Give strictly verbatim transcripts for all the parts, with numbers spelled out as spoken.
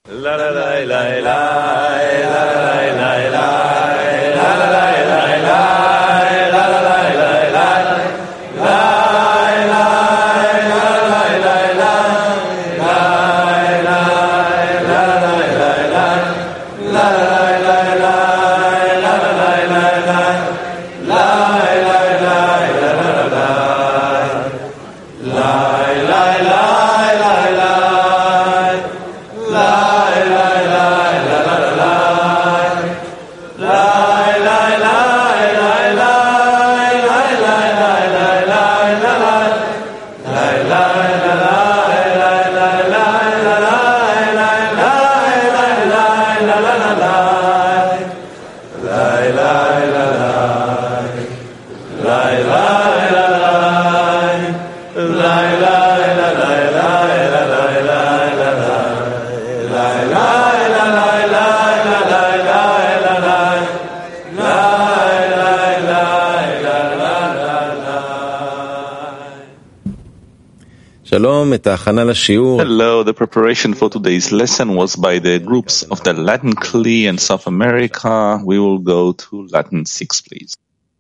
Hello, the preparation for today's lesson was by the groups of the Latin C L I and South America. We will go to Latin six, please.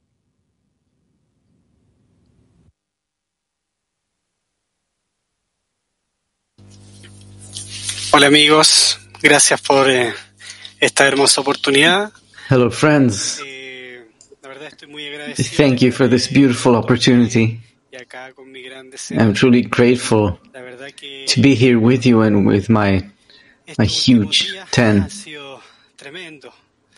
Hola amigos, gracias por eh, esta hermosa oportunidad. Hello friends, Eh, la verdad estoy muy agradecido. thank you for this beautiful opportunity. Y acá con mi gran deseo. I'm truly grateful La verdad que to be here with you and with my my huge ten. Ha sido tremendo.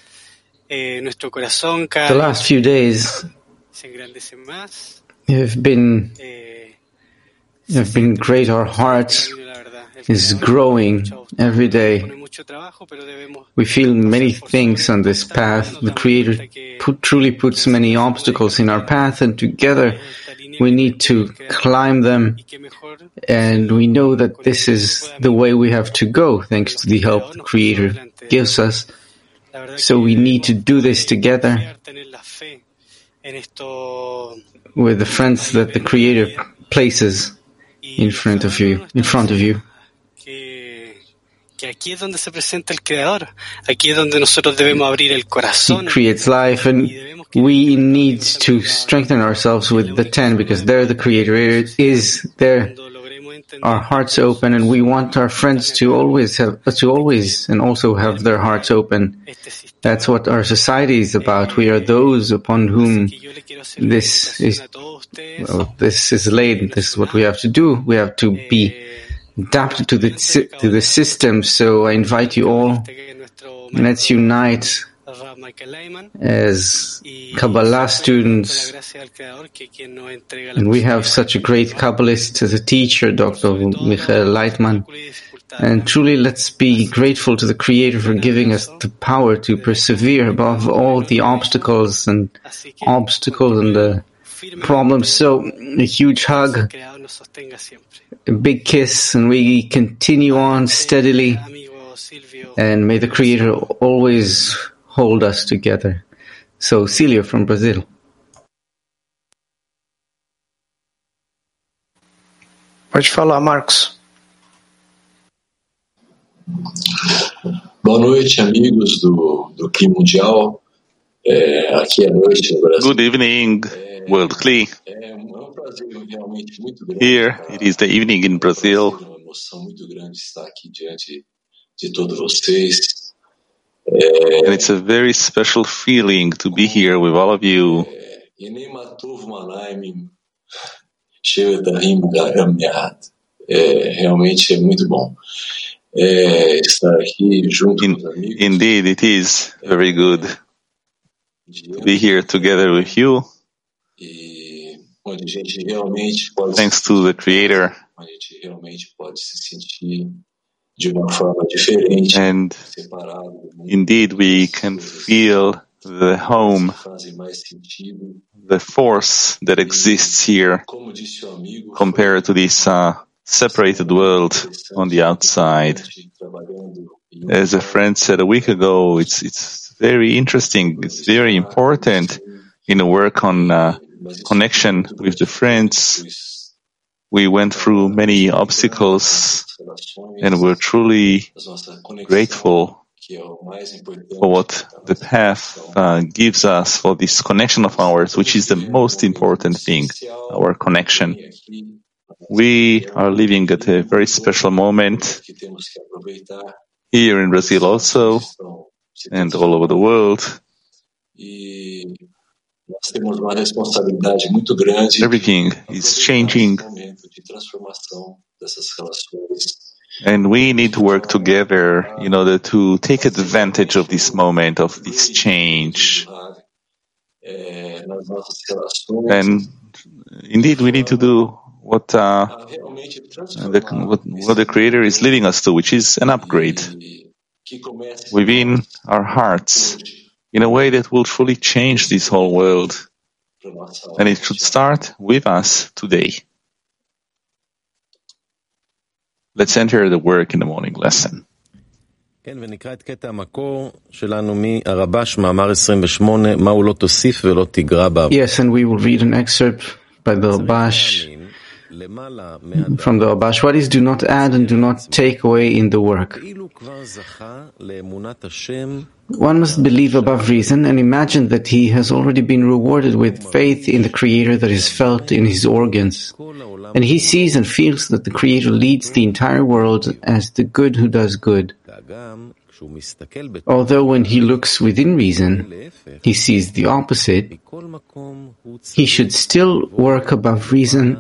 Eh, nuestro corazón cada The last few days se engrandece más. have been Eh, have been great. Our hearts la verdad, el is Creador growing mucho- every day. pone mucho trabajo, pero debemos We feel many things on this path. The Creator put, truly puts many obstacles in our path, and together we need to climb them, y que mejor and we know that this is the way we have to go, thanks to the help the Creator gives us. la verdad So que we need to do this together confiar, tener la fe en esto. with the friends that the Creator places in front of you, in front of you. Que, que aquí es donde se presenta el Creador. Aquí es donde nosotros debemos abrir el He corazón. creates life, and we need to strengthen ourselves with the ten, because there the Creator is there. Cuando logremos entender Our hearts open, and we want our friends to always have, to always and also have their hearts open. este sistema, That's what our society is about. We are those upon whom que yo le quiero hacer this una is, invitación a todos ustedes. well, this is laid. This is what we have to do. We have to be Eh, adapted to the si- to the system. So I invite you all. este que es nuestro Let's maestro, unite Rav Michael Lehman, as y Kabbalah con la students. gracia del Creador, que quien nos entrega la And we have posibilidad such a great Kabbalist as a teacher, Doctor Michael Leitman. de dificultad. And truly, let's be grateful to the Creator for giving us the power to persevere above all the obstacles and Así que obstacles and the firmemente, problems. So, a huge el hug, Creador nos sostenga siempre. a big kiss, and we continue on steadily. Amigo Silvio, And may the Creator always hold us together. So, Cílio from Brazil. Pode falar, Marcos. Boa noite, amigos do, do C L I Mundial. É, aqui é noite no Brasil. Good evening, World C L I. É um, é um prazer realmente muito grande. Here it is the evening in Brazil. É uma emoção muito grande estar aqui diante de todos vocês. É, And it's a very special feeling to be here with all of you. é, e nem matov manaim shevetahim garameat. É, realmente é muito bom é, estar aqui junto In, com os amigos. indeed, it is very good to be here together with you, E onde a gente realmente pode thanks to the Creator. a gente realmente pode se sentir de uma forma diferente, And separado do mundo, indeed, we can feel the home, que fazem mais sentido. the force that exists here Como disse o amigo, compared to this uh, separated world on the outside. trabalhando em um As a friend said a week ago, it's it's very interesting. It's very important in a work on uh, connection with the friends. We went through many obstacles and we're truly grateful for what the path uh, gives us, for this connection of ours, which is the most important thing, our connection. We are living at a very special moment here in Brazil also, and all over the world. Everything is changing, and we need to work together in order to take advantage of this moment, of this change. And indeed, we need to do what, uh, the, what, what the Creator is leading us to, which is an upgrade within our hearts, in a way that will truly change this whole world. And it should start with us today. Let's enter the work in the morning lesson. כן, ונקרא את קטע המקור שלנו מהרבש, מאמר עשרים ושמונה, מהו לא תוסיף ולא תגרע בה. Yes, and we will read an excerpt by the Rabash, from the Rabash. What is do not add and do not take away in the work? One must believe above reason and imagine that he has already been rewarded with faith in the Creator that is felt in his organs. And he sees and feels that the Creator leads the entire world as the good who does good. Although when he looks within reason, he sees the opposite, he should still work above reason,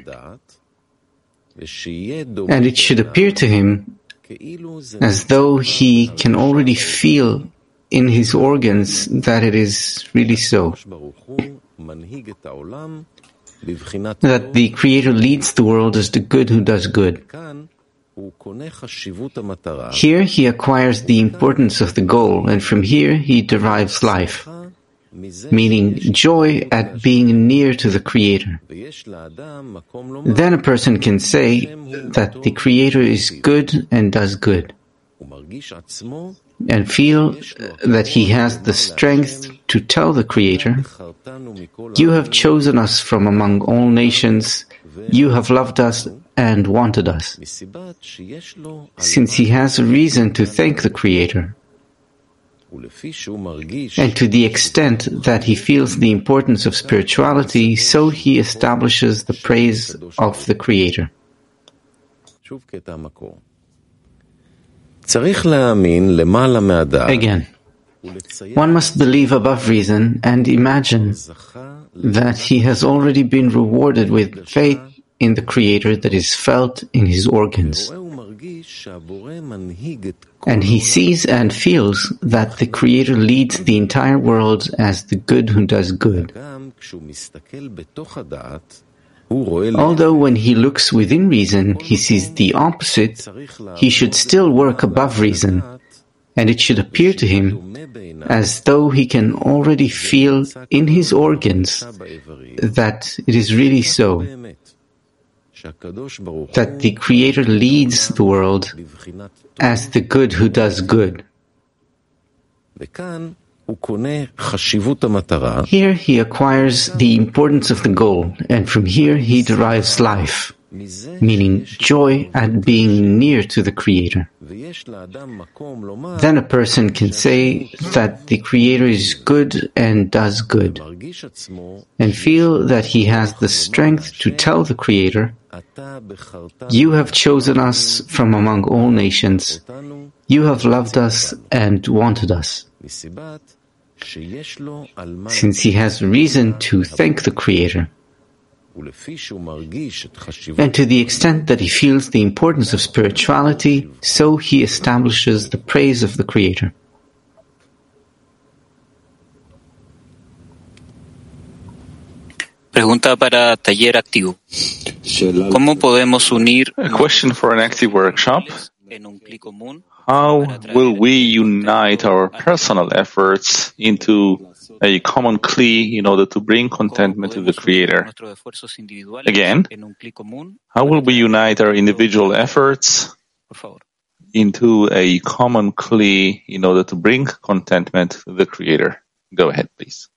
and it should appear to him as though he can already feel in his organs that it is really so, that the Creator leads the world as the good who does good. Here he acquires the importance of the goal, and from here he derives life, meaning joy at being near to the Creator. Then a person can say that the Creator is good and does good, and feel that he has the strength to tell the Creator, "You have chosen us from among all nations, you have loved us and wanted us," since he has a reason to thank the Creator. And to the extent that he feels the importance of spirituality, so he establishes the praise of the Creator. Again, one must believe above reason and imagine that he has already been rewarded with faith in the Creator that is felt in his organs. And he sees and feels that the Creator leads the entire world as the good who does good. Although when he looks within reason, he sees the opposite, he should still work above reason, and it should appear to him as though he can already feel in his organs that it is really so, that the Creator leads the world as the good who does good. Here he acquires the importance of the goal, and from here he derives life, meaning joy at being near to the Creator. Then a person can say that the Creator is good and does good, and feel that he has the strength to tell the Creator, "You have chosen us from among all nations, you have loved us and wanted us," since he has reason to thank the Creator. And to the extent that he feels the importance of spirituality, so he establishes the praise of the Creator. Pregunta para taller activo. ¿Cómo podemos unir A question for an active workshop. en un clic común? How will we unite our personal efforts into a common plea in order to bring contentment to the Creator? Again, how will we unite our individual efforts into a common plea in order to bring contentment to the Creator? Go ahead, please.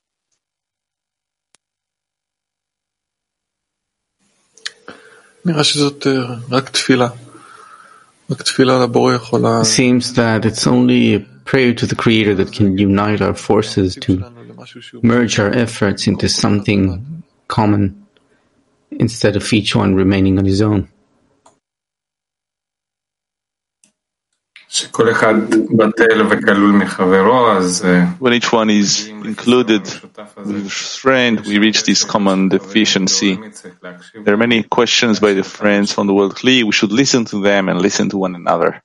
It seems that it's only a prayer to the Creator that can unite our forces to merge our efforts into something common instead of each one remaining on his own. When each one is included with his friend, we reach this common deficiency. There are many questions by the friends from the world Kli. We should listen to them and listen to one another.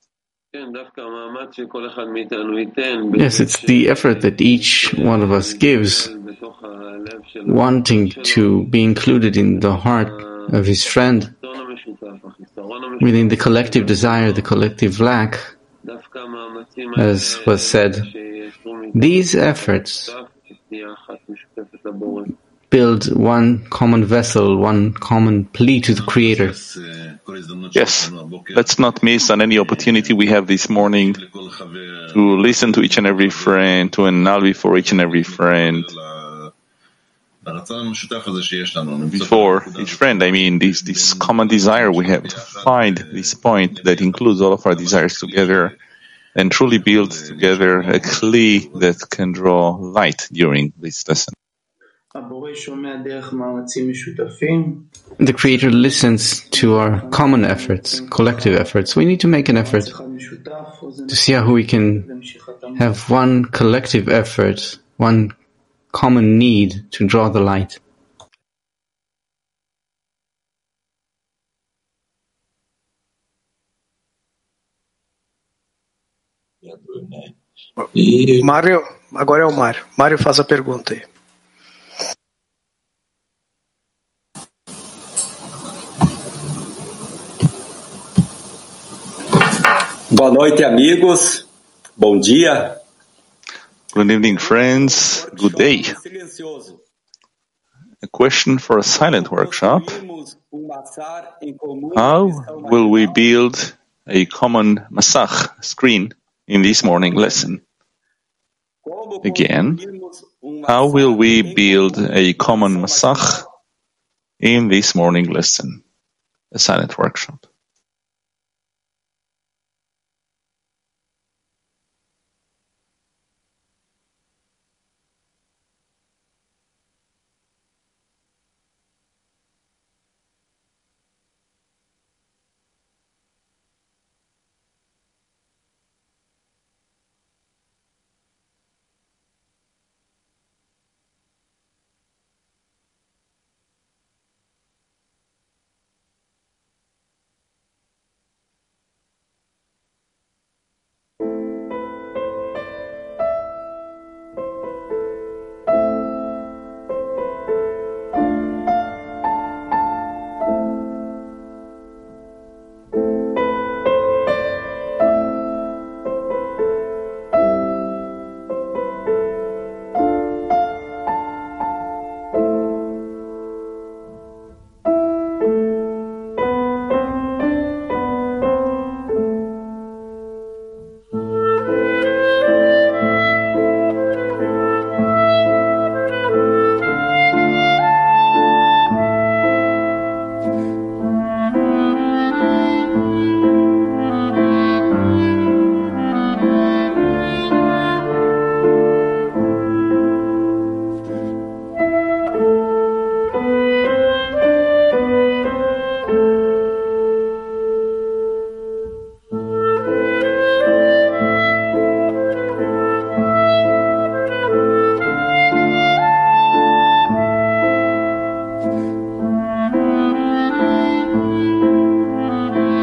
Yes, it's the effort that each one of us gives, wanting to be included in the heart of his friend, within the collective desire, the collective lack. As was said, these efforts build one common vessel, one common plea to the Creator. Yes, let's not miss on any opportunity we have this morning to listen to each and every friend, to annul before each and every friend. Before each friend, I mean, this, this common desire we have to find this point that includes all of our desires together and truly build together a Kli that can draw light during this lesson. The Creator listens to our common efforts, collective efforts. We need to make an effort to see how we can have one collective effort, one common need to draw the light. Mário, agora é o Mário. Mário, faz a pergunta aí. Boa noite, amigos. Bom dia. Good evening, friends. Good day. A question for a silent workshop. How will we build a common masach screen in this morning lesson? Again, how will we build a common masach in this morning lesson? A silent workshop.